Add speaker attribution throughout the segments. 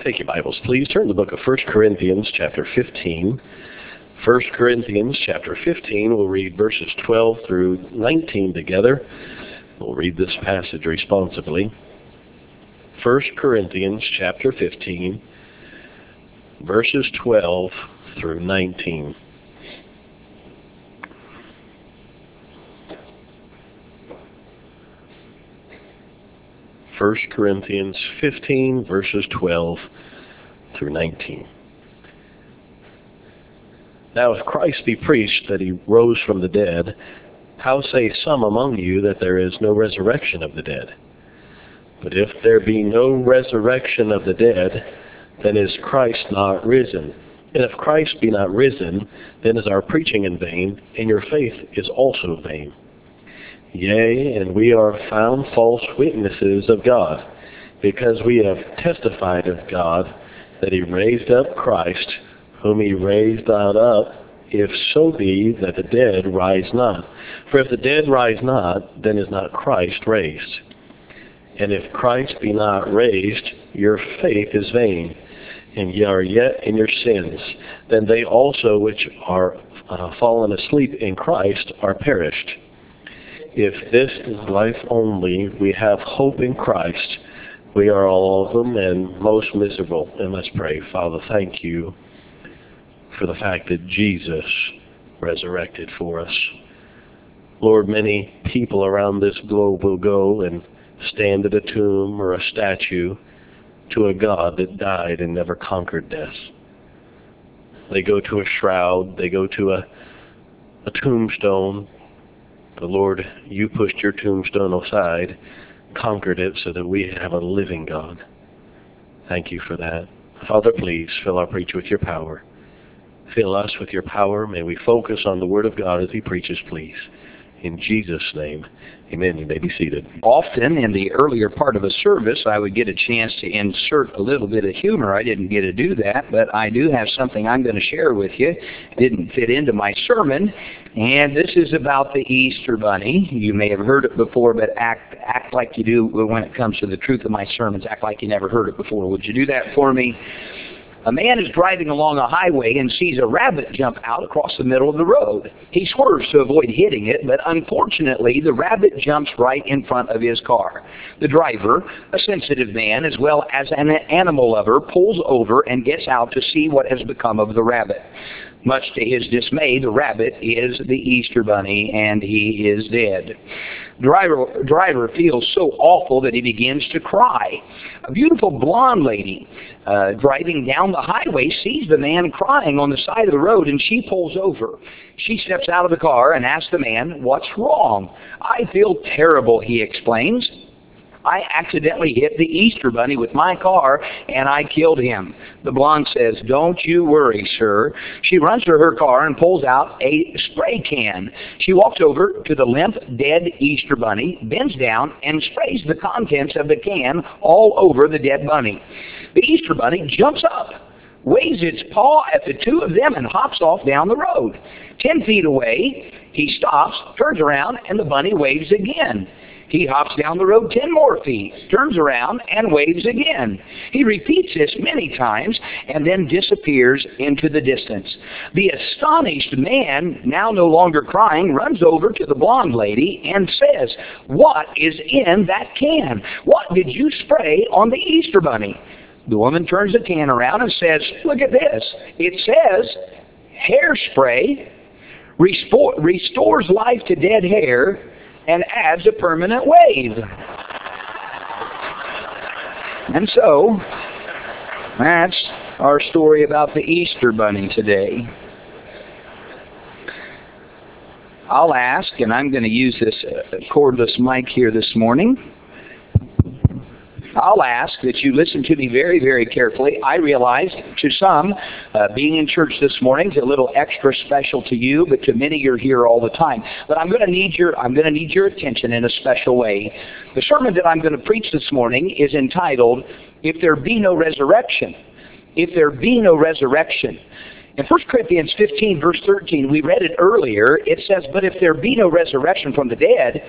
Speaker 1: Take your Bibles, please. Turn to the book of 1 Corinthians, chapter 15. 1 Corinthians, chapter 15, we'll read verses 12 through 19 together. We'll read this passage responsibly. 1 Corinthians, chapter 15, verses 12 through 19. First Corinthians 15, verses 12 through 19. Now if Christ be preached that he rose from the dead, how say some among you that there is no resurrection of the dead? But if there be no resurrection of the dead, then is Christ not risen? And if Christ be not risen, then is our preaching in vain, and your faith is also vain. Yea, and we are found false witnesses of God, because we have testified of God that he raised up Christ, whom he raised not up, if so be that the dead rise not. For if the dead rise not, then is not Christ raised. And if Christ be not raised, your faith is vain, and ye are yet in your sins. Then they also which are fallen asleep in Christ are perished. If this is life only, we have hope in Christ. We are all of them and most miserable. And let's pray. Father, thank you for the fact that Jesus resurrected for us. Lord, many people around this globe will go and stand at a tomb or a statue to a God that died and never conquered death. They go to a shroud. They go to a tombstone. But Lord, you pushed your tombstone aside, conquered it so that we have a living God. Thank you for that. Father, please fill our preacher with your power. Fill us with your power. May we focus on the Word of God as he preaches, please. In Jesus' name, amen. You may be seated.
Speaker 2: Often in the earlier part of a service, I would get a chance to insert a little bit of humor. I didn't get to do that, but I do have something I'm going to share with you. It didn't fit into my sermon, and this is about the Easter Bunny. You may have heard it before, but act like you do when it comes to the truth of my sermons. Act like you never heard it before. Would you do that for me? A man is driving along a highway and sees a rabbit jump out across the middle of the road. He swerves to avoid hitting it, but unfortunately the rabbit jumps right in front of his car. The driver, a sensitive man as well as an animal lover, pulls over and gets out to see what has become of the rabbit. Much to his dismay, the rabbit is the Easter Bunny, and he is dead. Driver feels so awful that he begins to cry. A beautiful blonde lady driving down the highway sees the man crying on the side of the road, and she pulls over. She steps out of the car and asks the man, "What's wrong?" "I feel terrible," he explains. "I accidentally hit the Easter Bunny with my car, and I killed him." The blonde says, "Don't you worry, sir." She runs to her car and pulls out a spray can. She walks over to the limp, dead Easter Bunny, bends down, and sprays the contents of the can all over the dead bunny. The Easter Bunny jumps up, waves its paw at the two of them, and hops off down the road. 10 feet away, he stops, turns around, and the bunny waves again. He hops down the road 10 more feet, turns around, and waves again. He repeats this many times and then disappears into the distance. The astonished man, now no longer crying, runs over to the blonde lady and says, "What is in that can? What did you spray on the Easter Bunny?" The woman turns the can around and says, "Look at this. It says, hairspray restores life to dead hair and adds a permanent wave." And so, that's our story about the Easter Bunny today. I'll ask, and I'm going to use this cordless mic here this morning. I'll ask that you listen to me very, very carefully. I realize to some, being in church this morning is a little extra special to you, but to many you're here all the time. But I'm going to need your attention in a special way. The sermon that I'm going to preach this morning is entitled, "If There Be No Resurrection." If there be no resurrection. In 1 Corinthians 15, verse 13, we read it earlier. It says, "But if there be no resurrection from the dead,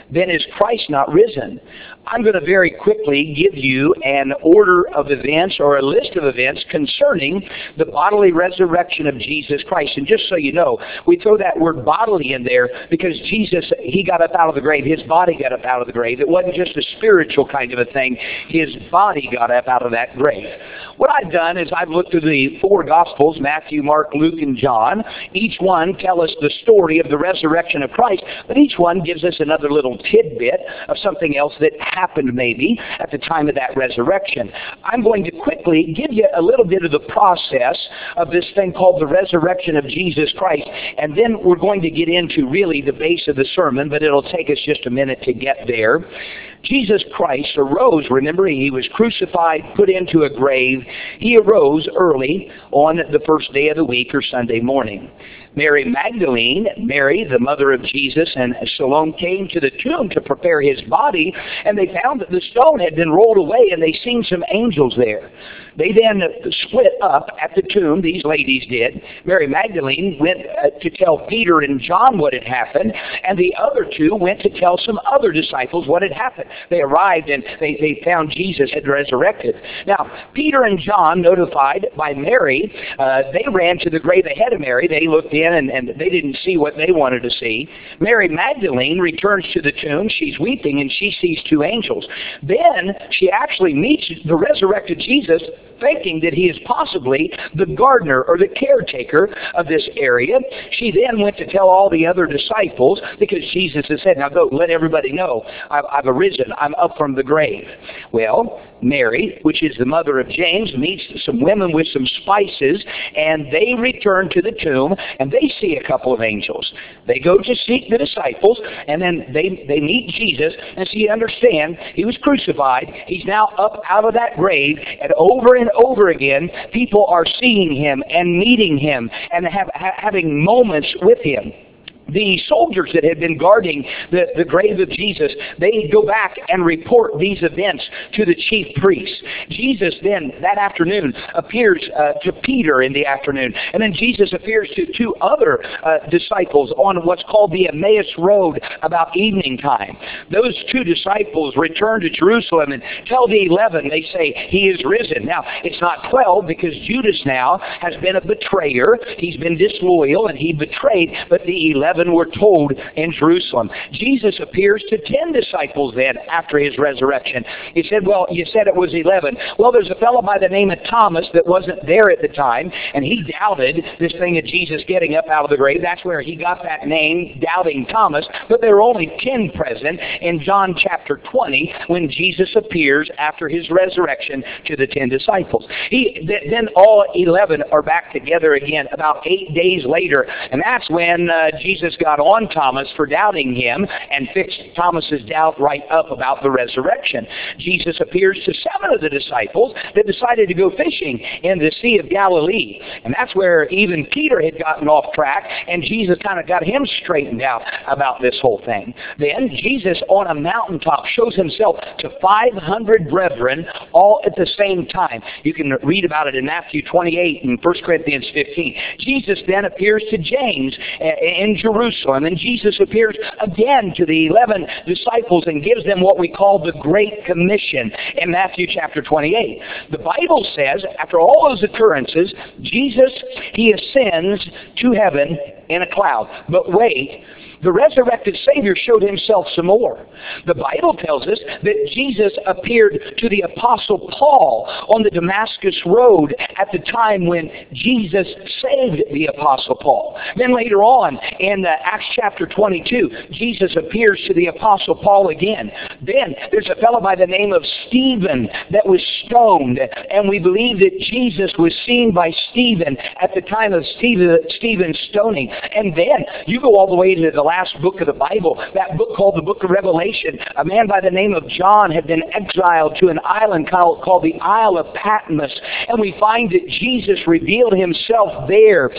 Speaker 2: then is Christ not risen? I'm going to very quickly give you an order of events or a list of events concerning the bodily resurrection of Jesus Christ. And just so you know, we throw that word bodily in there because Jesus, he got up out of the grave. His body got up out of the grave. It wasn't just a spiritual kind of a thing. His body got up out of that grave. What I've done is I've looked through the four Gospels, Matthew, Mark, Luke, and John. Each one tell us the story of the resurrection of Christ, but each one gives us another little tidbit of something else that happened maybe at the time of that resurrection. I'm going to quickly give you a little bit of the process of this thing called the resurrection of Jesus Christ, and then we're going to get into really the base of the sermon, but it'll take us just a minute to get there. Jesus Christ arose, remember, he was crucified, put into a grave. He arose early on the first day of the week or Sunday morning. Mary Magdalene, Mary, the mother of Jesus, and Salome came to the tomb to prepare his body, and they found that the stone had been rolled away, and they seen some angels there. They then split up at the tomb, these ladies did. Mary Magdalene went to tell Peter and John what had happened, and the other two went to tell some other disciples what had happened. They arrived and they found Jesus had resurrected. Now, Peter and John, notified by Mary, they ran to the grave ahead of Mary. They looked in and they didn't see what they wanted to see. Mary Magdalene returns to the tomb. She's weeping and she sees two angels. Then she actually meets the resurrected Jesus, thinking that he is possibly the gardener or the caretaker of this area. She then went to tell all the other disciples because Jesus had said, now go, let everybody know I've arisen, I'm up from the grave. Well, Mary, which is the mother of James, meets some women with some spices, and they return to the tomb, and they see a couple of angels. They go to seek the disciples, and then they meet Jesus, and so you understand, he was crucified, he's now up out of that grave, and over again, people are seeing him and meeting him and having moments with him. The soldiers that had been guarding the grave of Jesus, they go back and report these events to the chief priests. Jesus then, that afternoon, appears to Peter in the afternoon. And then Jesus appears to two other disciples on what's called the Emmaus Road about evening time. Those two disciples return to Jerusalem and tell the 11, they say, he is risen. Now, it's not 12 because Judas now has been a betrayer. He's been disloyal and he betrayed, but the 11 were told in Jerusalem. Jesus appears to 10 disciples then after his resurrection. He said, well, you said it was 11. Well, there's a fellow by the name of Thomas that wasn't there at the time, and he doubted this thing of Jesus getting up out of the grave. That's where he got that name, Doubting Thomas. But there were only 10 present in John chapter 20 when Jesus appears after his resurrection to the 10 disciples. Then all 11 are back together again about 8 days later, and that's when Jesus got on Thomas for doubting him and fixed Thomas's doubt right up about the resurrection. Jesus appears to 7 of the disciples that decided to go fishing in the Sea of Galilee. And that's where even Peter had gotten off track, and Jesus kind of got him straightened out about this whole thing. Then Jesus on a mountaintop shows himself to 500 brethren all at the same time. You can read about it in Matthew 28 and 1 Corinthians 15. Jesus then appears to James in Jerusalem, and Jesus appears again to the 11 disciples and gives them what we call the Great Commission in Matthew chapter 28. The Bible says, after all those occurrences, Jesus, he ascends to heaven in a cloud. But wait, the resurrected Savior showed himself some more. The Bible tells us that Jesus appeared to the Apostle Paul on the Damascus Road at the time when Jesus saved the Apostle Paul. Then later on in Acts chapter 22, Jesus appears to the Apostle Paul again. Then there's a fellow by the name of Stephen that was stoned, and we believe that Jesus was seen by Stephen at the time of Stephen's stoning. And then you go all the way to the last book of the Bible, that book called the Book of Revelation. A man by the name of John had been exiled to an island called the Isle of Patmos, and we find that Jesus revealed himself there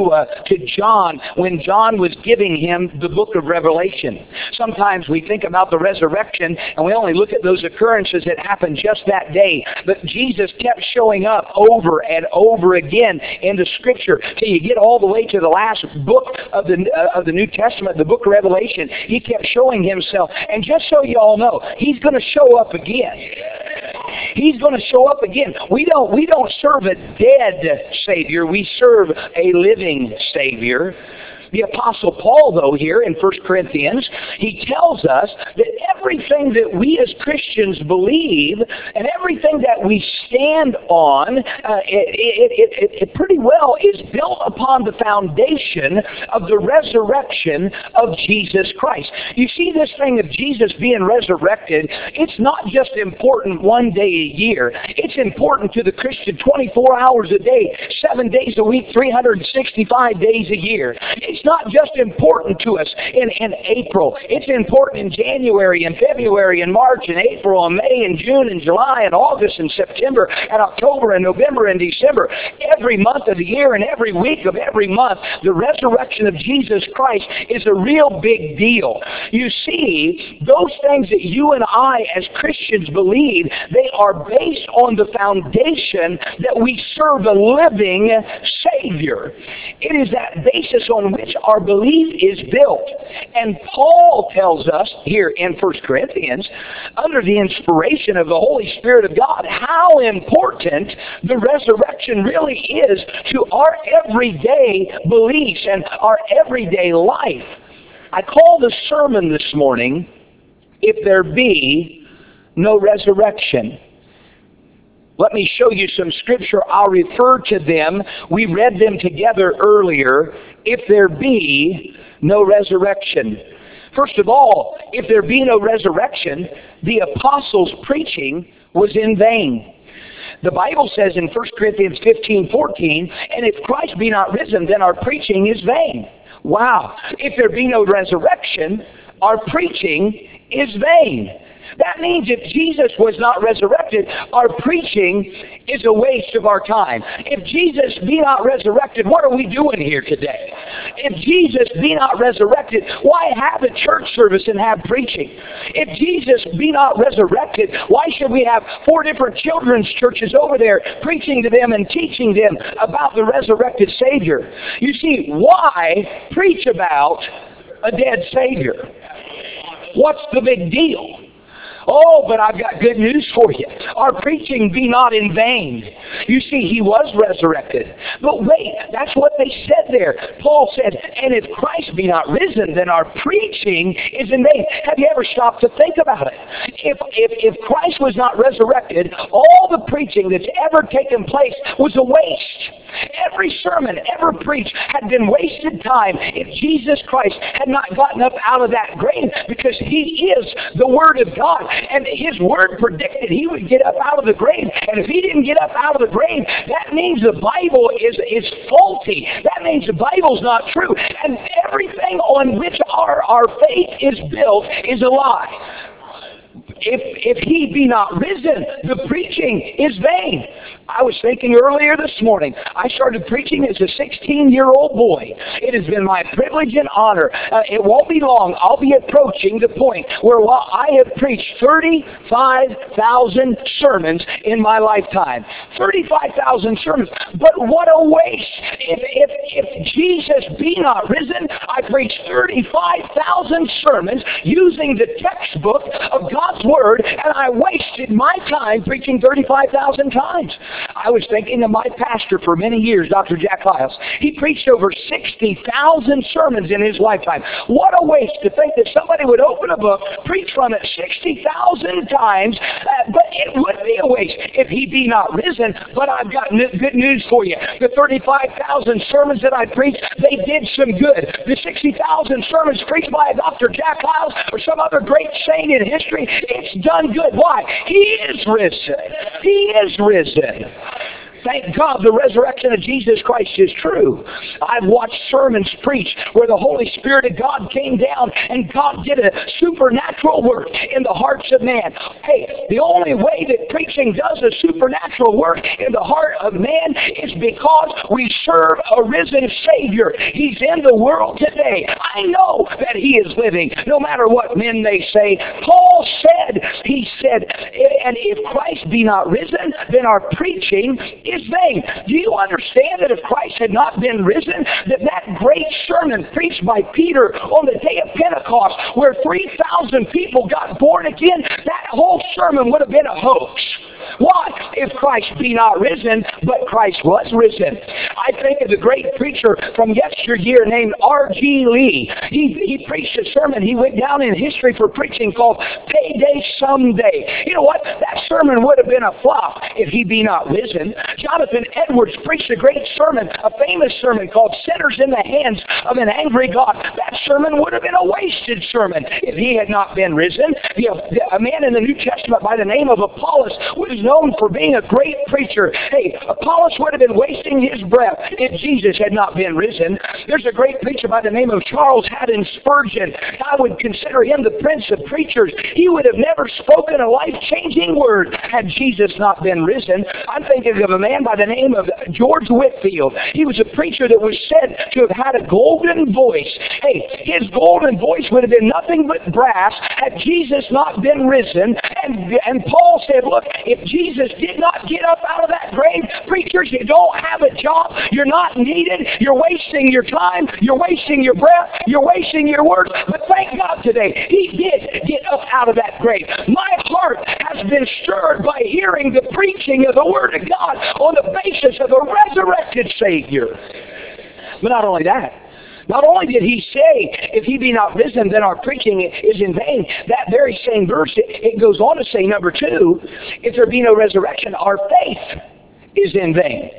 Speaker 2: to John when John was giving him the book of Revelation. Sometimes we think about the resurrection and we only look at those occurrences that happened just that day, but Jesus kept showing up over and over again in the Scripture till you get all the way to the last book of the New Testament, the book of Revelation, he kept showing himself. And just so you all know, he's going to show up again. He's going to show up again. We don't serve a dead Savior. We serve a living Savior. The Apostle Paul, though, here in 1 Corinthians, he tells us that everything that we as Christians believe and everything that we stand on, it pretty well is built upon the foundation of the resurrection of Jesus Christ. You see, this thing of Jesus being resurrected, it's not just important one day a year. It's important to the Christian 24 hours a day, 7 days a week, 365 days a year. It's not just important to us in April. It's important in January and February and March and April and May and June and July and August and September and October and November and December. Every month of the year and every week of every month, the resurrection of Jesus Christ is a real big deal. You see, those things that you and I as Christians believe, they are based on the foundation that we serve a living Savior. It is that basis on which our belief is built. And Paul tells us here in 1 Corinthians, under the inspiration of the Holy Spirit of God, how important the resurrection really is to our everyday beliefs and our everyday life. I call the sermon this morning, If There Be No Resurrection. Let me show you some scripture. I'll refer to them. We read them together earlier. If there be no resurrection. First of all, if there be no resurrection, the apostles' preaching was in vain. The Bible says in 1 Corinthians 15:14, and if Christ be not risen, then our preaching is vain. Wow. If there be no resurrection, our preaching is vain. That means if Jesus was not resurrected, our preaching is a waste of our time. If Jesus be not resurrected, what are we doing here today? If Jesus be not resurrected, why have a church service and have preaching? If Jesus be not resurrected, why should we have 4 different children's churches over there preaching to them and teaching them about the resurrected Savior? You see, why preach about a dead Savior? What's the big deal? Oh, but I've got good news for you. Our preaching be not in vain. You see, he was resurrected. But wait, that's what they said there. Paul said, and if Christ be not risen, then our preaching is in vain. Have you ever stopped to think about it? If Christ was not resurrected, all the preaching that's ever taken place was a waste. Every sermon ever preached had been wasted time if Jesus Christ had not gotten up out of that grave, because he is the Word of God. And his Word predicted he would get up out of the grave. And if he didn't get up out of the grave, that means the Bible is faulty. That means the Bible's not true. And everything on which our faith is built is a lie. If he be not risen, the preaching is vain. I was thinking earlier this morning, I started preaching as a 16-year-old boy. It has been my privilege and honor. It won't be long. I'll be approaching the point where I have preached 35,000 sermons in my lifetime. 35,000 sermons. But what a waste. If Jesus be not risen, I preached 35,000 sermons using the textbook of God's Word, and I wasted my time preaching 35,000 times. I was thinking of my pastor for many years, Dr. Jack Lyles. He preached over 60,000 sermons in his lifetime. What a waste to think that somebody would open a book, preach from it 60,000 times, but it would be a waste if he be not risen. But I've got good news for you. The 35,000 sermons that I preached, they did some good. The 60,000 sermons preached by Dr. Jack Lyles or some other great saint in history, it's done good. Why? He is risen. He is risen. Thank God the resurrection of Jesus Christ is true. I've watched sermons preached where the Holy Spirit of God came down and God did a supernatural work in the hearts of man. Hey, the only way that preaching does a supernatural work in the heart of man is because we serve a risen Savior. He's in the world today. I know that He is living, no matter what men may say. Paul Paul said, he said, and if Christ be not risen, then our preaching is vain. Do you understand that if Christ had not been risen, that great sermon preached by Peter on the day of Pentecost, where 3,000 people got born again, that whole sermon would have been a hoax. Why? If Christ be not risen, but Christ was risen. I think of the great preacher from yesteryear named R.G. Lee. He preached a sermon. He went down in history for preaching called Payday Someday. You know what? That sermon would have been a flop if he be not risen. Jonathan Edwards preached a great sermon, a famous sermon called Sinners in the Hands of an Angry God. That sermon would have been a wasted sermon if he had not been risen. A man in the New Testament by the name of Apollos was known for being a great preacher. Hey, Apollos would have been wasting his breath if Jesus had not been risen. There's a great preacher by the name of Charles Haddon Spurgeon. I would consider him the prince of preachers. He would have never spoken a life-changing word had Jesus not been risen. I'm thinking of a man by the name of George Whitefield. He was a preacher that was said to have had a golden voice. Hey, his golden voice would have been nothing but brass had Jesus not been risen. And Paul said, look, if Jesus did not get up out of that grave, preachers, you don't have a job. You're not needed. You're wasting your time. You're wasting your breath. You're wasting your words. But thank God today, he did get up out of that grave. My heart has been stirred by hearing the preaching of the Word of God on the basis of a resurrected Savior. But not only that, not only did he say, if he be not risen, then our preaching is in vain. That very same verse, it goes on to say, number 2, if there be no resurrection, our faith is in vain.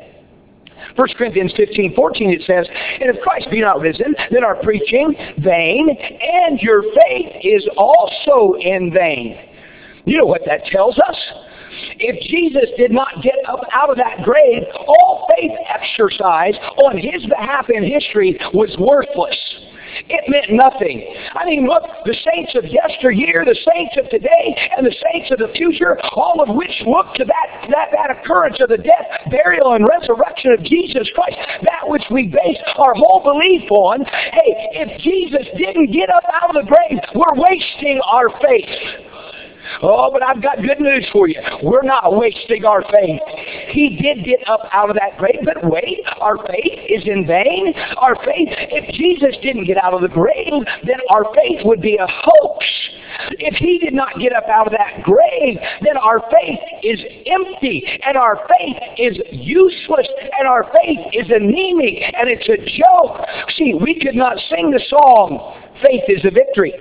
Speaker 2: 1 Corinthians 15:14 it says, and if Christ be not risen, then our preaching vain, and your faith is also in vain. You know what that tells us? If Jesus did not get up out of that grave, all faith exercise on his behalf in history was worthless. It meant nothing. I mean, look, the saints of yesteryear, the saints of today, and the saints of the future, all of which look to that occurrence of the death, burial, and resurrection of Jesus Christ, that which we base our whole belief on. Hey, if Jesus didn't get up out of the grave, we're wasting our faith. Oh, but I've got good news for you. We're not wasting our faith. He did get up out of that grave, but wait, our faith is in vain. Our faith, if Jesus didn't get out of the grave, then our faith would be a hoax. If he did not get up out of that grave, then our faith is empty, and our faith is useless, and our faith is anemic, and it's a joke. See, we could not sing the song, Faith is a Victory.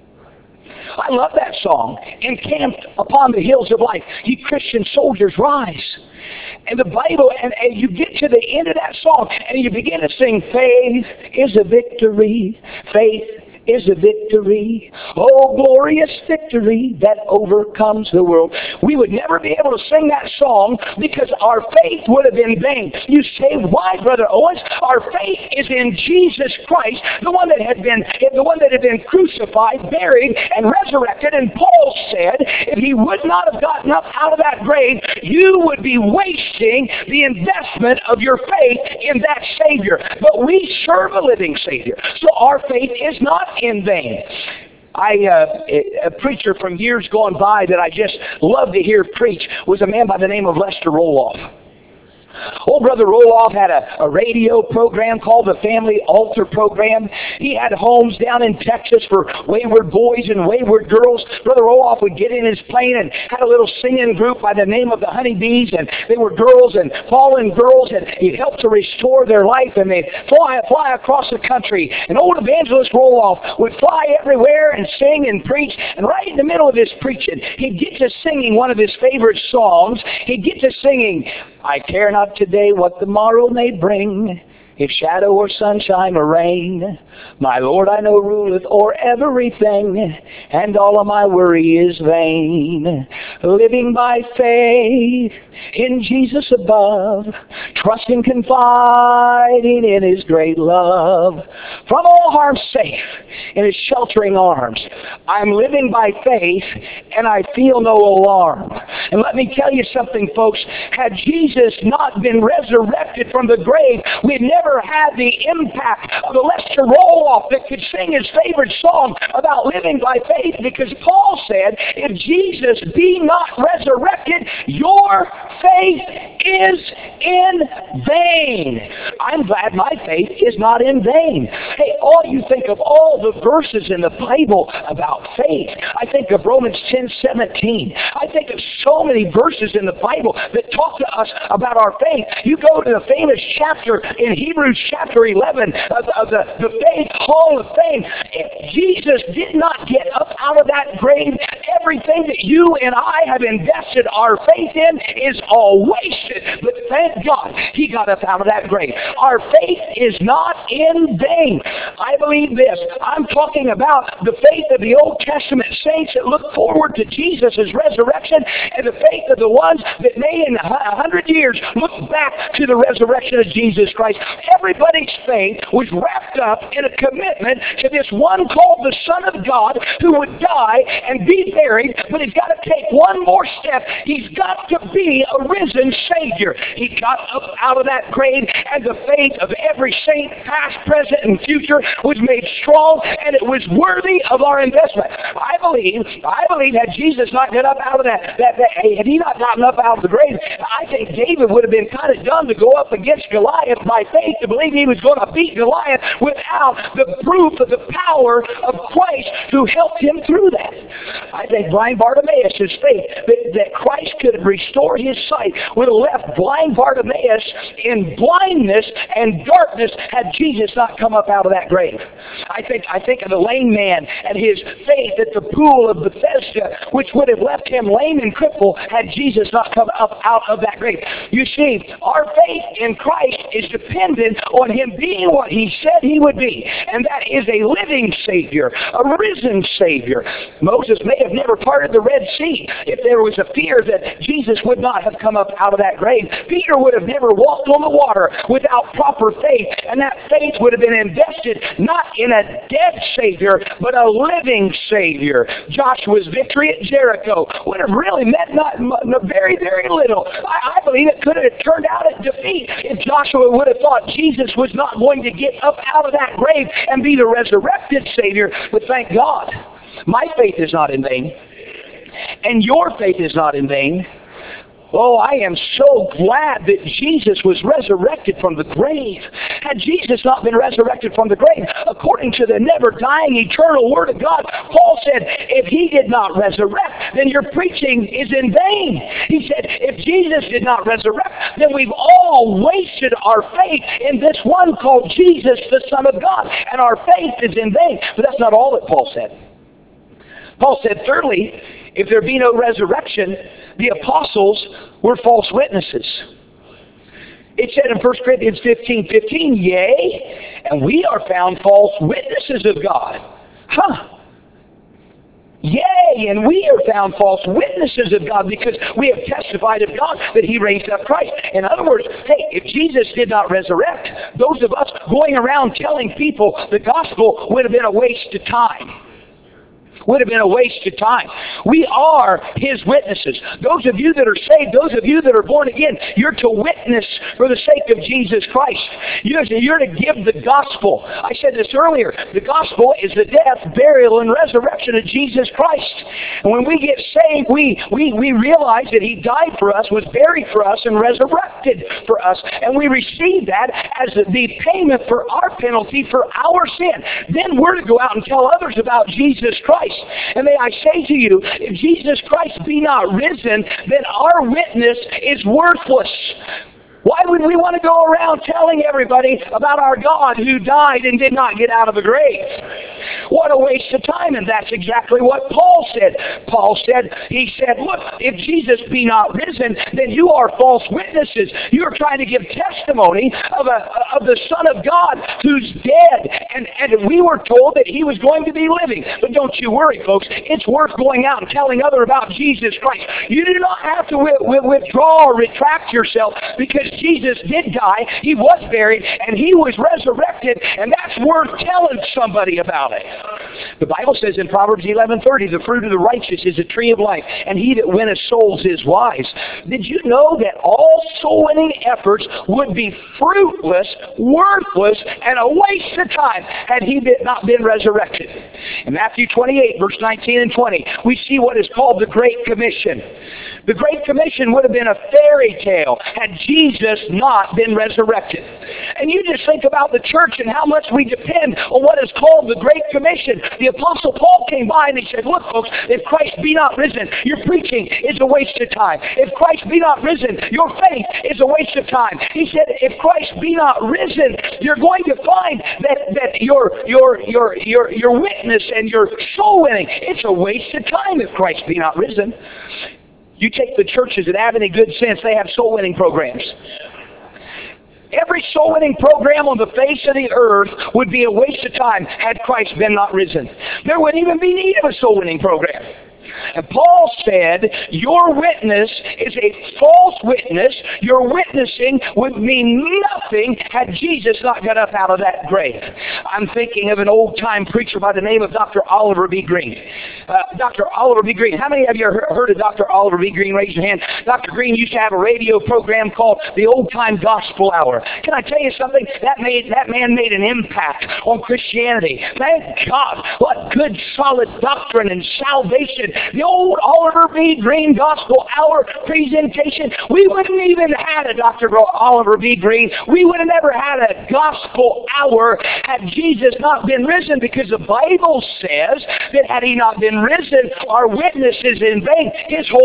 Speaker 2: I love that song. Encamped upon the hills of life, ye Christian soldiers rise. And the Bible, and you get to the end of that song, and you begin to sing, faith is a victory, faith is a victory, oh glorious victory that overcomes the world. We would never be able to sing that song because our faith would have been vain. You say, why, Brother Owens? Our faith is in Jesus Christ, the one that had been crucified, buried, and resurrected. And Paul said, if he would not have gotten up out of that grave, you would be wasting the investment of your faith in that Savior. But we serve a living Savior, so our faith is not in vain. A preacher from years gone by that I just loved to hear preach was a man by the name of Lester Roloff. Old Brother Roloff had a radio program called the Family Altar Program. He had homes down in Texas for wayward boys and wayward girls. Brother Roloff would get in his plane and had a little singing group by the name of the Honeybees, and they were girls and fallen girls, and he'd help to restore their life, and they'd fly across the country. And old Evangelist Roloff would fly everywhere and sing and preach, and right in the middle of his preaching, he'd get to singing one of his favorite songs. He'd get to singing, I care not today what the morrow may bring, if shadow or sunshine or rain. My Lord I know ruleth o'er everything, and all of my worry is vain. Living by faith in Jesus above, trusting, confiding in his great love. From all harm safe in his sheltering arms, I'm living by faith, and I feel no alarm. And let me tell you something, folks. Had Jesus not been resurrected from the grave, we'd never never had the impact of a Lester Roloff that could sing his favorite song about living by faith, because Paul said, if Jesus be not resurrected, your faith is in vain. I'm glad my faith is not in vain. Hey, all you think of all the verses in the Bible about faith. I think of Romans 10:17. I think of so many verses in the Bible that talk to us about our faith. You go to the famous chapter in Hebrews chapter 11 of the Faith Hall of Fame. If Jesus did not get up out of that grave, everything that you and I have invested our faith in is all wasted. But thank God he got up out of that grave. Our faith is not in vain. I believe this. I'm talking about the faith of the Old Testament saints that look forward to Jesus' resurrection, and the faith of the ones that may in 100 years look back to the resurrection of Jesus Christ. Everybody's faith was wrapped up in a commitment to this one called the Son of God, who would die and be buried, but he's got to take one more step. He's got to be a risen Savior. He got up out of that grave, and the faith of every saint, past, present, and future, was made strong, and it was worthy of our investment. I believe had Jesus not got up out of had he not gotten up out of the grave, I think David would have been kind of dumb to go up against Goliath by faith, to believe he was going to beat Goliath without the proof of the power of Christ who helped him through that. I think blind Bartimaeus' faith that Christ could restore his sight would have left blind Bartimaeus in blindness and darkness had Jesus not come up out of that grave. I think of the lame man and his faith at the pool of Bethesda, which would have left him lame and crippled had Jesus not come up out of that grave. You see, our faith in Christ is dependent on him being what he said he would be, and that is a living Savior, a risen Savior. Moses may have never parted the Red Sea if there was a fear that Jesus would not have come up out of that grave. Peter would have never walked on the water without proper faith, and that faith would have been invested not in a dead Savior, but a living Savior. Joshua's victory at Jericho would have really meant not very, very little. I believe it could have turned out at defeat if Joshua would have thought Jesus was not going to get up out of that grave and be the resurrected Savior. But thank God, my faith is not in vain, and your faith is not in vain. Oh, I am so glad that Jesus was resurrected from the grave. Had Jesus not been resurrected from the grave, according to the never-dying eternal Word of God, Paul said, if he did not resurrect, then your preaching is in vain. He said, if Jesus did not resurrect, then we've all wasted our faith in this one called Jesus, the Son of God, and our faith is in vain. But that's not all that Paul said. Paul said, thirdly, if there be no resurrection, the apostles were false witnesses. It said in 1 Corinthians 15:15, yea, and we are found false witnesses of God. Yea, and we are found false witnesses of God, because we have testified of God that he raised up Christ. In other words, hey, if Jesus did not resurrect, those of us going around telling people the gospel would have been a waste of time. Would have been a waste of time. We are his witnesses. Those of you that are saved, those of you that are born again, you're to witness for the sake of Jesus Christ. You're to give the gospel. I said this earlier. The gospel is the death, burial, and resurrection of Jesus Christ. And when we get saved, we realize that he died for us, was buried for us, and resurrected for us. And we receive that as the payment for our penalty for our sin. Then we're to go out and tell others about Jesus Christ. And may I say to you, if Jesus Christ be not risen, then our witness is worthless. Why would we want to go around telling everybody about our God who died and did not get out of the grave? What a waste of time, and that's exactly what Paul said. He said, look, if Jesus be not risen, then you are false witnesses. You're trying to give testimony of the Son of God who's dead. And we were told that he was going to be living. But don't you worry, folks. It's worth going out and telling others about Jesus Christ. You do not have to withdraw or retract yourself, because Jesus did die, he was buried, and he was resurrected, and that's worth telling somebody about it. The Bible says in Proverbs 11:30, the fruit of the righteous is a tree of life, and he that winneth souls is wise. Did you know that all soul-winning efforts would be fruitless, worthless, and a waste of time had he not been resurrected? In Matthew 28, verse 19 and 20, we see what is called the Great Commission. The Great Commission would have been a fairy tale had Jesus not been resurrected. And you just think about the church and how much we depend on what is called the Great Commission. The Apostle Paul came by and he said, look folks, if Christ be not risen, your preaching is a waste of time. If Christ be not risen, your faith is a waste of time. He said, if Christ be not risen, you're going to find that your witness and your soul winning, it's a waste of time if Christ be not risen. You take the churches that have any good sense, they have soul winning programs. Every soul winning program on the face of the earth would be a waste of time had Christ been not risen. There wouldn't even be need of a soul winning program. And Paul said, your witness is a false witness. Your witnessing would mean nothing had Jesus not got up out of that grave. I'm thinking of an old-time preacher by the name of Dr. Oliver B. Green. Dr. Oliver B. Green. How many of you heard of Dr. Oliver B. Green? Raise your hand. Dr. Green used to have a radio program called the Old-Time Gospel Hour. Can I tell you something? That man made an impact on Christianity. Thank God. What good, solid doctrine and salvation. The old Oliver B. Green Gospel Hour presentation, we wouldn't even had a Dr. Oliver B. Green. We would have never had a Gospel Hour had Jesus not been risen, because the Bible says that had he not been risen, our witness is in vain.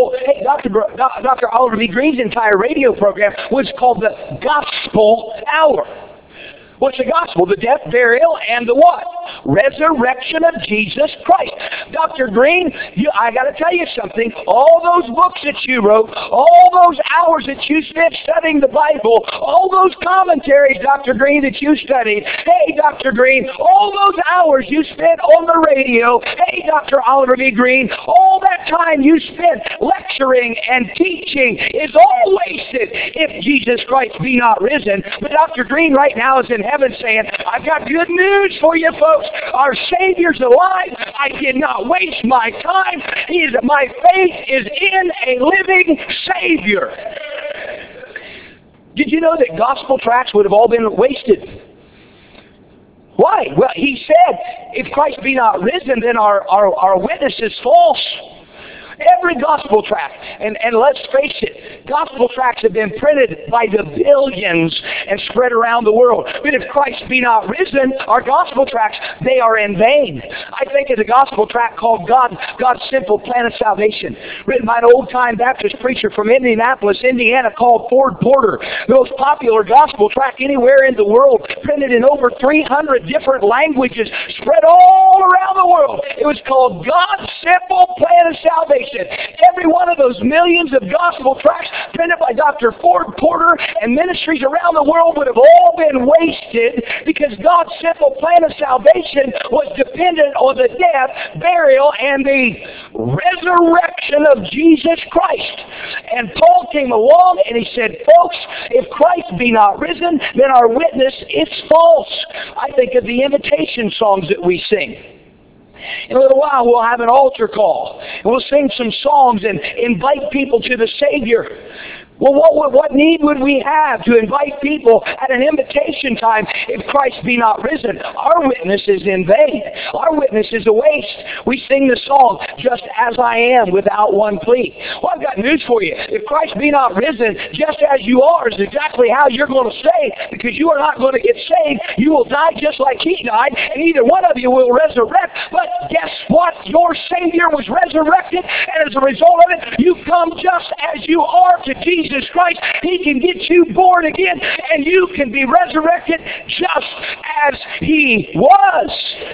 Speaker 2: Dr. Oliver B. Green's entire radio program was called the Gospel Hour. What's the gospel? The death, burial, and the what? Resurrection of Jesus Christ. Dr. Green, I got to tell you something. All those books that you wrote, all those hours that you spent studying the Bible, all those commentaries, Dr. Green, that you studied, hey, Dr. Green, all those hours you spent on the radio, hey, Dr. Oliver B. Green, all that time you spent lecturing and teaching is all wasted if Jesus Christ be not risen. But Dr. Green right now is in heaven saying, I've got good news for you folks. Our Savior's alive. I did not waste my time. My faith is in a living Savior. Did you know that gospel tracts would have all been wasted? Why? Well, he said, if Christ be not risen, then our witness is false. Every gospel tract, and let's face it, gospel tracts have been printed by the billions and spread around the world. But if Christ be not risen, our gospel tracts, they are in vain. I think of the gospel tract called God's Simple Plan of Salvation, written by an old-time Baptist preacher from Indianapolis, Indiana, called Ford Porter. The most popular gospel tract anywhere in the world, printed in over 300 different languages, spread all around the world. It was called God's Simple Plan of Salvation. Every one of those millions of gospel tracts printed by Dr. Ford Porter and ministries around the world would have all been wasted, because God's simple plan of salvation was dependent on the death, burial, and the resurrection of Jesus Christ. And Paul came along and he said, folks, if Christ be not risen, then our witness is false. I think of the invitation songs that we sing. In a little while, we'll have an altar call, and we'll sing some songs and invite people to the Savior. Well, what need would we have to invite people at an invitation time if Christ be not risen? Our witness is in vain. Our witness is a waste. We sing the song, just as I am, without one plea. Well, I've got news for you. If Christ be not risen, just as you are is exactly how you're going to stay, because you are not going to get saved. You will die just like He died, and either one of you will resurrect. But guess what? Your Savior was resurrected, and as a result of it, you come just as you are to Jesus Christ. He can get you born again, and you can be resurrected just as He was.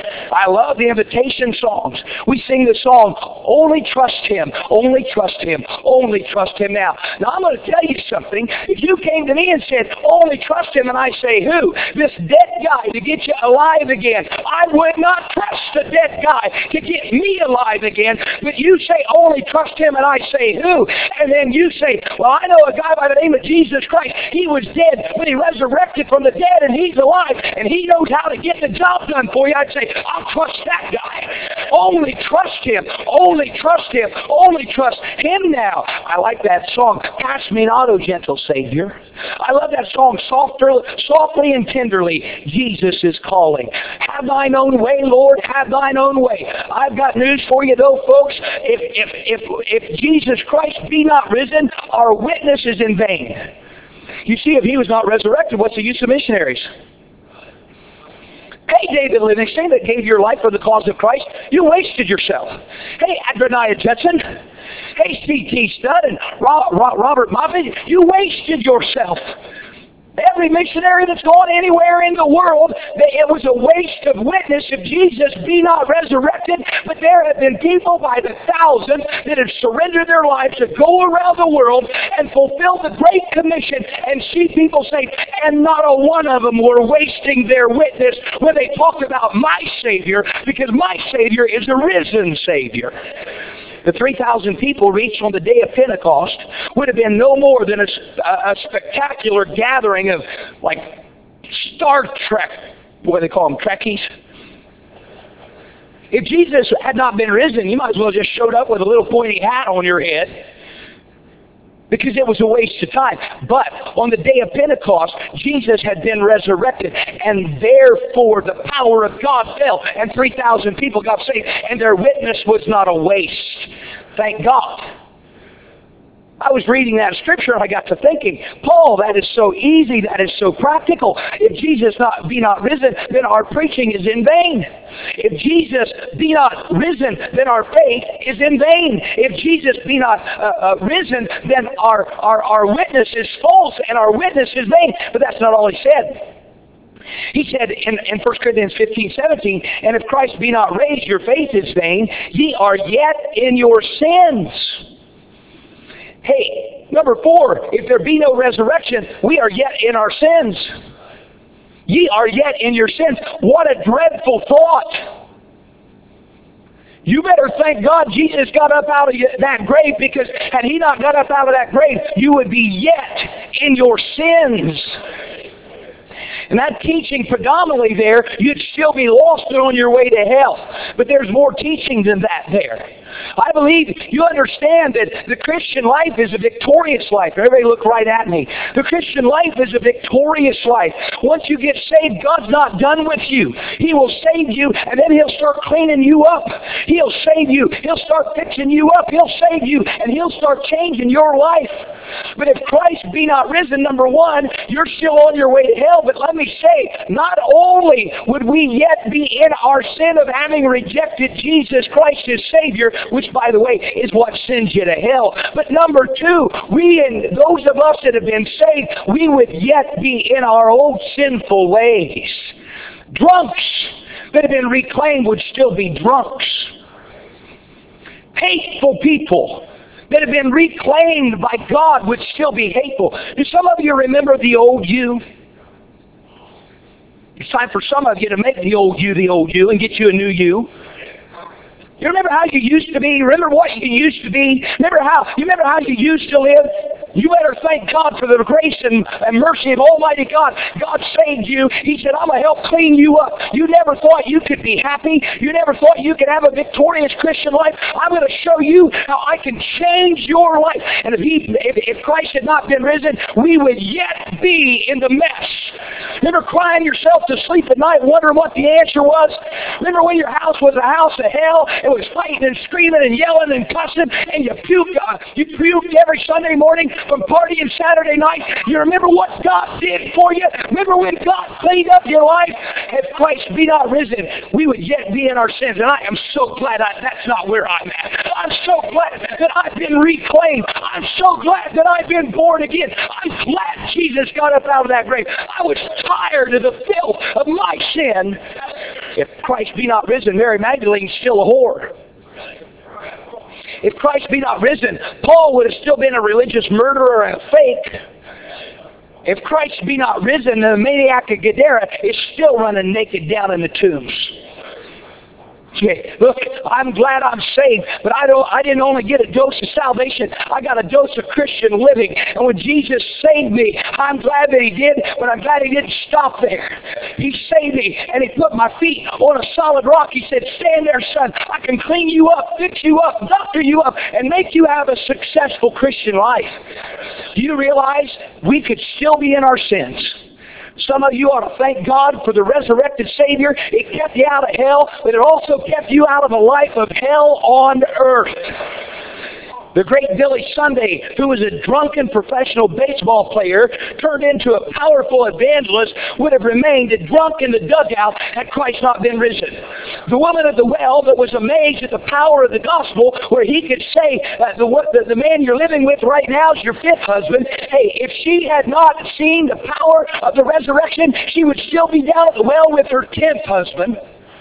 Speaker 2: I love the invitation songs. We sing the song, only trust Him, only trust Him, only trust Him now. Now I'm going to tell you something. If you came to me and said, only trust Him, and I say, who? This dead guy to get you alive again. I would not trust the dead guy to get me alive again. But you say, only trust Him, and I say, who? And then you say, well, I know a guy by the name of Jesus Christ. He was dead, but he resurrected from the dead, and he's alive, and he knows how to get the job done for you. I'd say, I'll trust that guy. Only trust him. Only trust him. Only trust him now. I like that song, Pass Me Not, O Gentle Savior. I love that song, softly and tenderly, Jesus is calling. Have thine own way, Lord, have thine own way. I've got news for you though, folks. If Jesus Christ be not risen, our witness is in vain. You see, if he was not resurrected, what's the use of missionaries? Hey, David Livingston, that gave your life for the cause of Christ, you wasted yourself. Hey, Adoniah Judson. Hey, C.T. Studd and Robert Moffett, you wasted yourself. Every missionary that's gone anywhere in the world, it was a waste of witness if Jesus be not resurrected. But there have been people by the thousands that have surrendered their lives to go around the world and fulfill the Great Commission and see people saved. And not a one of them were wasting their witness when they talked about my Savior, because my Savior is a risen Savior. The 3,000 people reached on the day of Pentecost would have been no more than a spectacular gathering of, like, Star Trek, what do they call them, Trekkies? If Jesus had not been risen, you might as well just showed up with a little pointy hat on your head, because it was a waste of time. But on the day of Pentecost, Jesus had been resurrected, and therefore the power of God fell, and 3,000 people got saved, and their witness was not a waste. Thank God. I was reading that scripture, and I got to thinking, Paul, that is so easy, that is so practical. If Jesus be not risen, then our preaching is in vain. If Jesus be not risen, then our faith is in vain. If Jesus be not risen, then our witness is false, and our witness is vain. But that's not all he said. He said in 1 Corinthians 15:17, and if Christ be not raised, your faith is vain. Ye are yet in your sins. Hey, number 4, if there be no resurrection, we are yet in our sins. Ye are yet in your sins. What a dreadful thought. You better thank God Jesus got up out of that grave, because had he not got up out of that grave, you would be yet in your sins. And that teaching predominantly there, you'd still be lost and on your way to hell. But there's more teaching than that there. I believe you understand that the Christian life is a victorious life. Everybody look right at me. The Christian life is a victorious life. Once you get saved, God's not done with you. He will save you, and then he'll start cleaning you up. He'll save you. He'll start fixing you up. He'll save you, and he'll start changing your life. But if Christ be not risen, number 1, you're still on your way to hell. But let me say, not only would we yet be in our sin of having rejected Jesus Christ as Savior, which, by the way, is what sends you to hell. But number 2, we and those of us that have been saved, we would yet be in our old sinful ways. Drunks that have been reclaimed would still be drunks. Hateful people that have been reclaimed by God would still be hateful. Do some of you remember the old you? It's time for some of you to make the old you and get you a new you. You remember how you used to be? Remember what you used to be? Remember how you used to live? You better thank God for the grace and mercy of Almighty God. God saved you. He said, I'm going to help clean you up. You never thought you could be happy. You never thought you could have a victorious Christian life. I'm going to show you how I can change your life. And if Christ had not been risen, we would yet be in the mess. Remember crying yourself to sleep at night wondering what the answer was? Remember when your house was a house of hell? It was fighting and screaming and yelling and cussing, and you puked every Sunday morning from partying Saturday night. You remember what God did for you? Remember when God cleaned up your life? If Christ be not risen, we would yet be in our sins. And I am so glad that's not where I'm at. I'm so glad that I've been reclaimed. I'm so glad that I've been born again. I'm glad Jesus got up out of that grave. I was tired of the filth of my sin. If Christ be not risen, Mary Magdalene's still a whore. If Christ be not risen, Paul would have still been a religious murderer and a fake. If Christ be not risen, the maniac of Gadara is still running naked down in the tombs. Look, I'm glad I'm saved, but I didn't only get a dose of salvation. I got a dose of Christian living. And when Jesus saved me, I'm glad that He did, but I'm glad He didn't stop there. He saved me, and He put my feet on a solid rock. He said, stand there, son. I can clean you up, fix you up, doctor you up, and make you have a successful Christian life. Do you realize we could still be in our sins? Some of you ought to thank God for the resurrected Savior. It kept you out of hell, but it also kept you out of a life of hell on earth. The great Billy Sunday, who was a drunken professional baseball player, turned into a powerful evangelist, would have remained drunk in the dugout had Christ not been risen. The woman at the well that was amazed at the power of the gospel, where he could say, the man you're living with right now is your fifth husband. Hey, if she had not seen the power of the resurrection, she would still be down at the well with her 10th husband.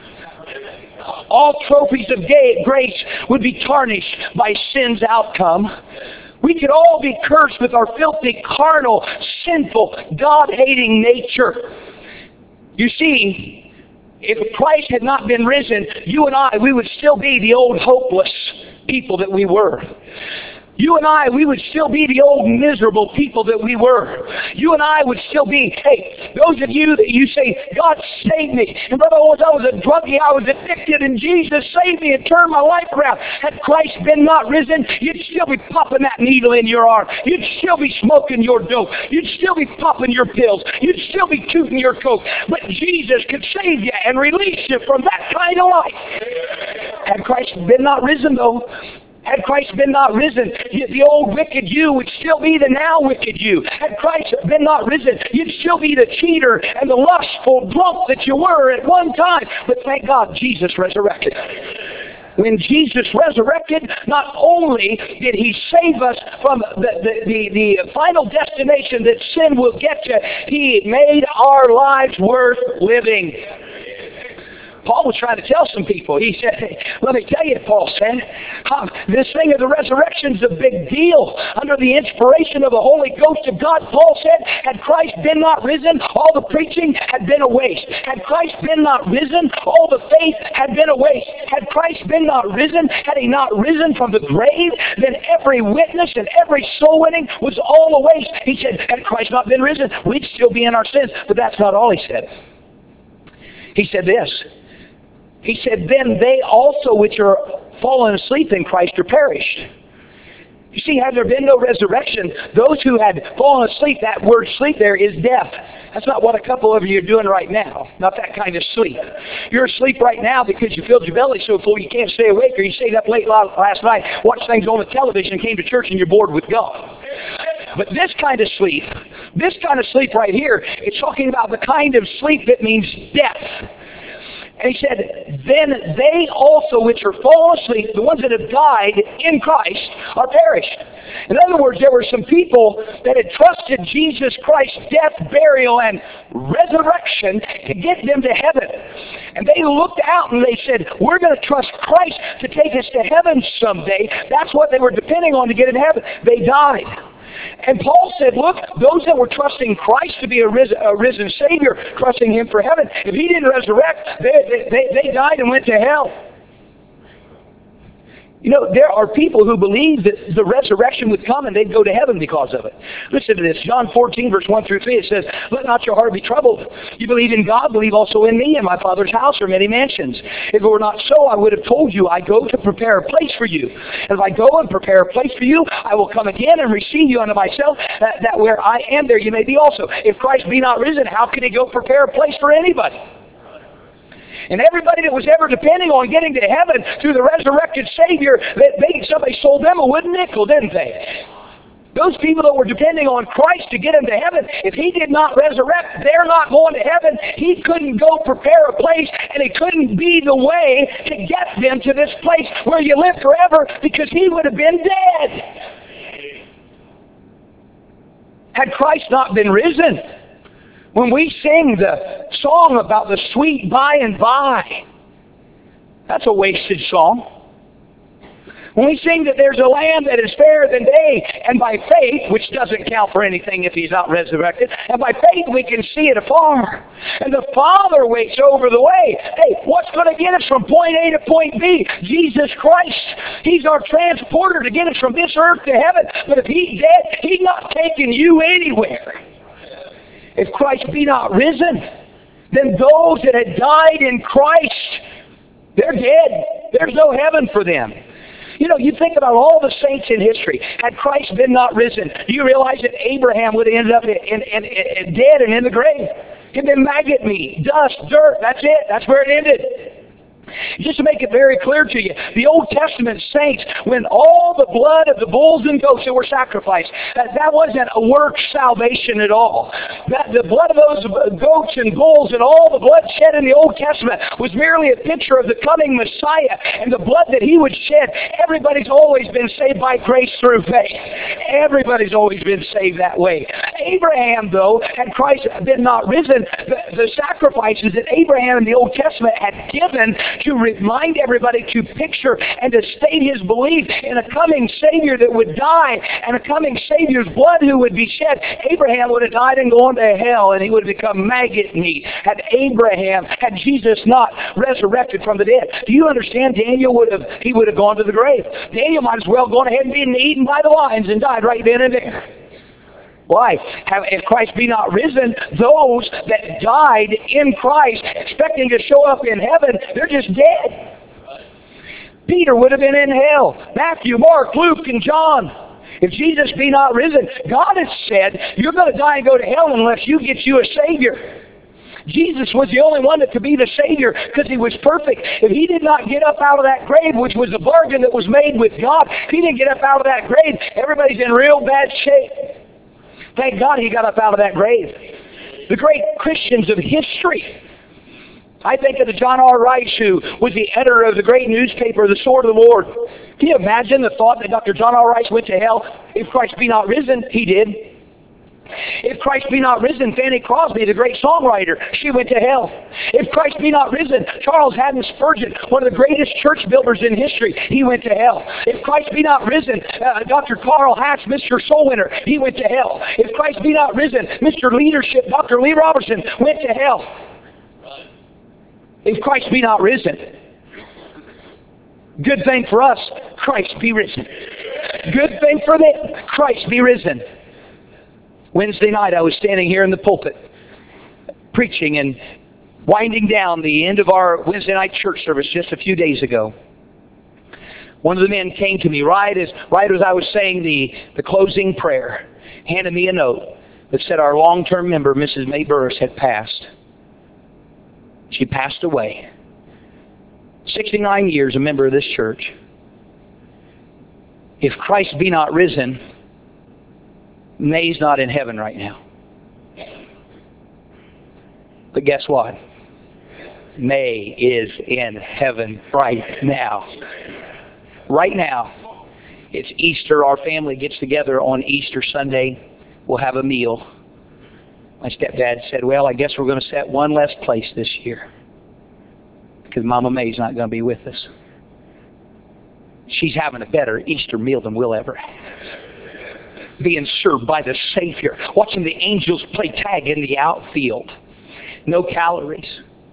Speaker 2: All trophies of grace would be tarnished by sin's outcome. We could all be cursed with our filthy, carnal, sinful, God-hating nature. You see, if Christ had not been risen, you and I, we would still be the old hopeless people that we were. You and I, we would still be the old miserable people that we were. You and I would still be, hey, those of you that you say, God saved me. And Brother Owens, I was a druggie, I was addicted, and Jesus saved me and turned my life around. Had Christ been not risen, you'd still be popping that needle in your arm. You'd still be smoking your dope. You'd still be popping your pills. You'd still be tooting your coke. But Jesus could save you and release you from that kind of life. Had Christ been not risen, though, had Christ been not risen, the old wicked you would still be the now wicked you. Had Christ been not risen, you'd still be the cheater and the lustful drunk that you were at one time. But thank God, Jesus resurrected. When Jesus resurrected, not only did He save us from the final destination that sin will get you, He made our lives worth living. Paul was trying to tell some people. He said, let me tell you, Paul said, this thing of the resurrection is a big deal. Under the inspiration of the Holy Ghost of God, Paul said, had Christ been not risen, all the preaching had been a waste. Had Christ been not risen, all the faith had been a waste. Had Christ been not risen, had He not risen from the grave, then every witness and every soul winning was all a waste. He said, had Christ not been risen, we'd still be in our sins. But that's not all He said. He said this. He said, then they also which are fallen asleep in Christ are perished. You see, had there been no resurrection, those who had fallen asleep, that word sleep there is death. That's not what a couple of you are doing right now. Not that kind of sleep. You're asleep right now because you filled your belly so full you can't stay awake, or you stayed up late last night, watched things on the television, came to church, and you're bored with God. But this kind of sleep right here, it's talking about the kind of sleep that means death. And he said, then they also which are fallen asleep, the ones that have died in Christ, are perished. In other words, there were some people that had trusted Jesus Christ's death, burial, and resurrection to get them to heaven. And they looked out and they said, we're going to trust Christ to take us to heaven someday. That's what they were depending on to get in heaven. They died. And Paul said, look, those that were trusting Christ to be a risen Savior, trusting Him for heaven, if He didn't resurrect, they died and went to hell. You know, there are people who believe that the resurrection would come and they'd go to heaven because of it. Listen to this. John 14, verse 1 through 3, it says, let not your heart be troubled. You believe in God, believe also in me. In my Father's house are many mansions. If it were not so, I would have told you, I go to prepare a place for you. And if I go and prepare a place for you, I will come again and receive you unto myself, that where I am, there you may be also. If Christ be not risen, how can He go prepare a place for anybody? And everybody that was ever depending on getting to heaven through the resurrected Savior, somebody sold them a wooden nickel, didn't they? Those people that were depending on Christ to get them to heaven, if He did not resurrect, they're not going to heaven. He couldn't go prepare a place, and He couldn't be the way to get them to this place where you live forever, because He would have been dead. Had Christ not been risen, when we sing the song about the sweet by and by, that's a wasted song. When we sing that there's a Lamb that is fairer than day, and by faith, which doesn't count for anything if He's not resurrected, and by faith we can see it afar. And the Father waits over the way. Hey, what's going to get us from point A to point B? Jesus Christ. He's our transporter to get us from this earth to heaven. But if He's dead, He's not taking you anywhere. If Christ be not risen, then those that had died in Christ, they're dead. There's no heaven for them. You know, you think about all the saints in history. Had Christ been not risen, do you realize that Abraham would have ended up in dead and in the grave? He'd been maggot meat, dust, dirt. That's it. That's where it ended. Just to make it very clear to you, the Old Testament saints, when all the blood of the bulls and goats that were sacrificed, that wasn't a work salvation at all. The blood of those goats and bulls and all the blood shed in the Old Testament was merely a picture of the coming Messiah, and the blood that He would shed. Everybody's always been saved by grace through faith. Everybody's always been saved that way. Abraham, though, had Christ been not risen, the sacrifices that Abraham in the Old Testament had given to remind everybody to picture and to state his belief in a coming Savior that would die and a coming Savior's blood who would be shed. Abraham would have died and gone to hell, and he would have become maggot meat. Had Jesus not resurrected from the dead. Do you understand? Daniel would have gone to the grave. Daniel might as well gone ahead and been eaten by the lions and died right then and there. Why? If Christ be not risen, those that died in Christ, expecting to show up in heaven, they're just dead. Peter would have been in hell. Matthew, Mark, Luke, and John. If Jesus be not risen, God has said, you're going to die and go to hell unless you get you a Savior. Jesus was the only one that could be the Savior because He was perfect. If He did not get up out of that grave, which was the bargain that was made with God, if He didn't get up out of that grave, everybody's in real bad shape. Thank God He got up out of that grave. The great Christians of history. I think of the John R. Rice, who was the editor of the great newspaper, The Sword of the Lord. Can you imagine the thought that Dr. John R. Rice went to hell? If Christ be not risen, he did. If Christ be not risen, Fanny Crosby, the great songwriter, she went to hell. If Christ be not risen, Charles Haddon Spurgeon, one of the greatest church builders in history, he went to hell. If Christ be not risen, Dr. Carl Hatch, Mr. Soul Winner, he went to hell. If Christ be not risen, Mr. Leadership, Dr. Lee Robertson, went to hell. If Christ be not risen, good thing for us, Christ be risen. Good thing for them, Christ be risen. Wednesday night I was standing here in the pulpit preaching and winding down the end of our Wednesday night church service just a few days ago. One of the men came to me right as I was saying the closing prayer, handed me a note that said our long-term member, Mrs. May Burris, had passed. She passed away. 69 years a member of this church. If Christ be not risen, May's not in heaven right now. But guess what? May is in heaven right now. Right now. It's Easter. Our family gets together on Easter Sunday. We'll have a meal. My stepdad said, well, I guess we're going to set one less place this year because Mama May's not going to be with us. She's having a better Easter meal than we'll ever have. Being served by the Savior. Watching the angels play tag in the outfield. No calories.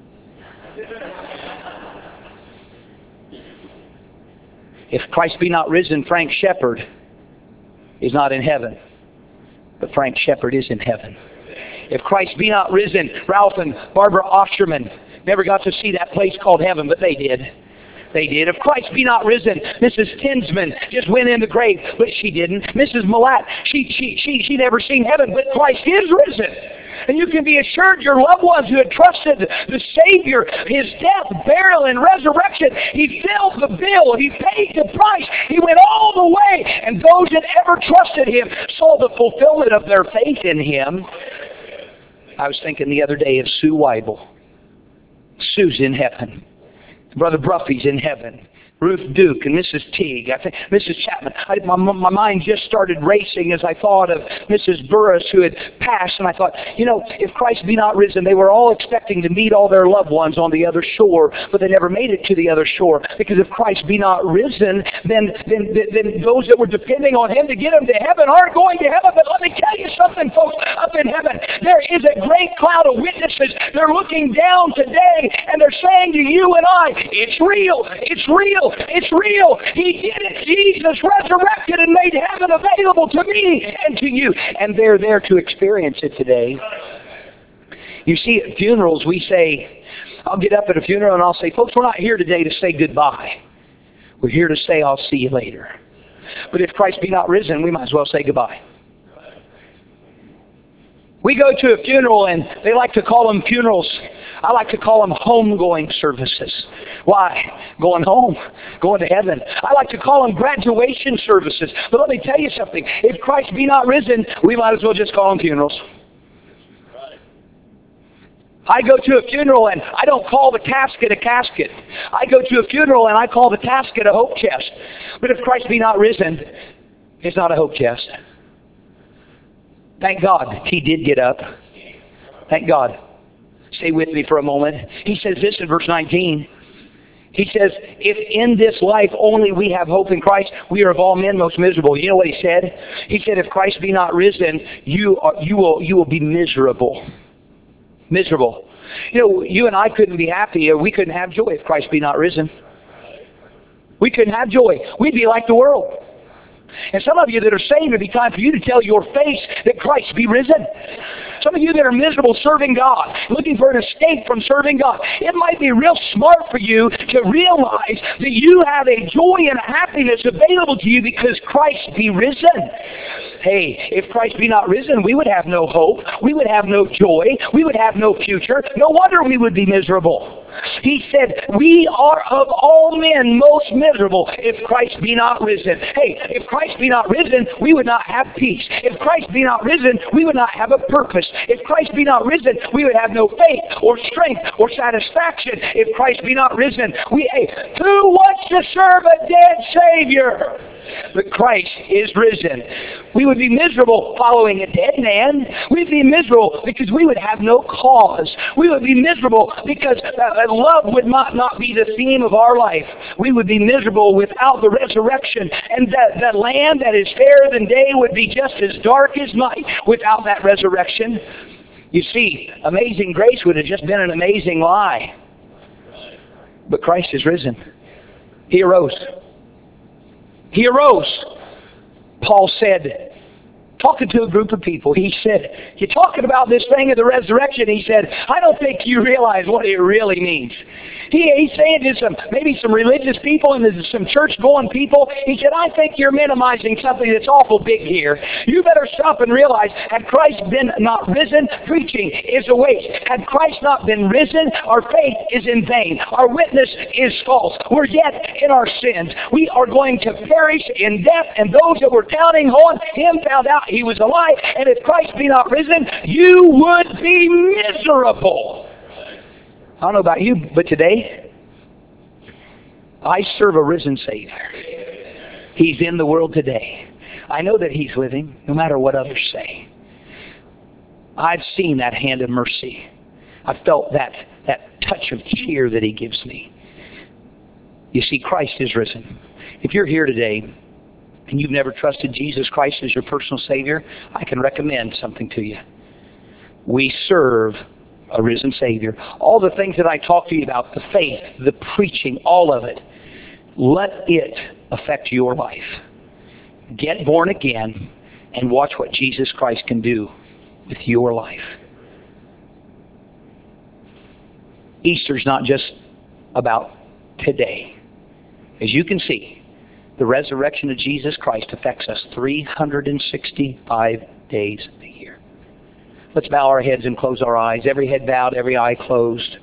Speaker 2: If Christ be not risen, Frank Shepard is not in heaven. But Frank Shepard is in heaven. If Christ be not risen, Ralph and Barbara Osterman never got to see that place called heaven, but they did. They did. If Christ be not risen, Mrs. Tinsman just went in the grave, but she didn't. Mrs. Malat, she never seen heaven, but Christ is risen. And you can be assured your loved ones who had trusted the Savior, His death, burial, and resurrection, He filled the bill. He paid the price. He went all the way. And those that ever trusted Him saw the fulfillment of their faith in Him. I was thinking the other day of Sue Weibel. Sue's in heaven. Brother Bruffy's in heaven. Ruth Duke and Mrs. Teague, I think Mrs. Chapman. My mind just started racing as I thought of Mrs. Burris who had passed, and I thought, if Christ be not risen, they were all expecting to meet all their loved ones on the other shore, but they never made it to the other shore, because if Christ be not risen, then those that were depending on Him to get them to heaven aren't going to heaven. But let me tell you something, folks, up in heaven, there is a great cloud of witnesses. They're looking down today, and they're saying to you and I, it's real, it's real. It's real. He did it. Jesus resurrected and made heaven available to me and to you. And they're there to experience it today. You see, at funerals, we say, I'll get up at a funeral and I'll say, folks, we're not here today to say goodbye. We're here to say, I'll see you later. But if Christ be not risen, we might as well say goodbye. We go to a funeral, and they like to call them funerals. I like to call them homegoing services. Why? Going home, going to heaven. I like to call them graduation services. But let me tell you something. If Christ be not risen, we might as well just call them funerals. I go to a funeral and I don't call the casket a casket. I go to a funeral and I call the casket a hope chest. But if Christ be not risen, it's not a hope chest. Thank God He did get up. Thank God. Stay with me for a moment. He says this in verse 19. He says, if in this life only we have hope in Christ, we are of all men most miserable. You know what He said? He said, if Christ be not risen, you will be miserable. Miserable. You and I couldn't be happy, or we couldn't have joy if Christ be not risen. We couldn't have joy. We'd be like the world. And some of you that are saved, it'd be time for you to tell your face that Christ be risen. Some of you that are miserable serving God, looking for an escape from serving God, it might be real smart for you to realize that you have a joy and a happiness available to you because Christ be risen. Hey, if Christ be not risen, we would have no hope. We would have no joy. We would have no future. No wonder we would be miserable. He said, we are of all men most miserable if Christ be not risen. Hey, if Christ be not risen, we would not have peace. If Christ be not risen, we would not have a purpose. If Christ be not risen, we would have no faith or strength or satisfaction. If Christ be not risen, who wants to serve a dead Savior? But Christ is risen. We would be miserable following a dead man. We'd be miserable because we would have no cause. We would be miserable because love would not be the theme of our life. We would be miserable without the resurrection. And that land that is fairer than day would be just as dark as night without that resurrection. You see, amazing grace would have just been an amazing lie. But Christ is risen. He arose. He arose. Paul said, talking to a group of people, he said, you're talking about this thing of the resurrection. He said, I don't think you realize what it really means. He's saying to maybe some religious people and some church-going people, he said, I think you're minimizing something that's awful big here. You better stop and realize, had Christ been not risen, preaching is a waste. Had Christ not been risen, our faith is in vain. Our witness is false. We're yet in our sins. We are going to perish in death, and those that were counting on Him found out He was alive. And if Christ be not risen, you would be miserable. I don't know about you, but today, I serve a risen Savior. He's in the world today. I know that He's living, no matter what others say. I've seen that hand of mercy. I've felt that touch of cheer that He gives me. You see, Christ is risen. If you're here today and you've never trusted Jesus Christ as your personal Savior, I can recommend something to you. We serve a risen Savior. All the things that I talked to you about, the faith, the preaching, all of it, let it affect your life. Get born again and watch what Jesus Christ can do with your life. Easter's not just about today. As you can see, the resurrection of Jesus Christ affects us 365 days a year. Let's bow our heads and close our eyes. Every head bowed, every eye closed.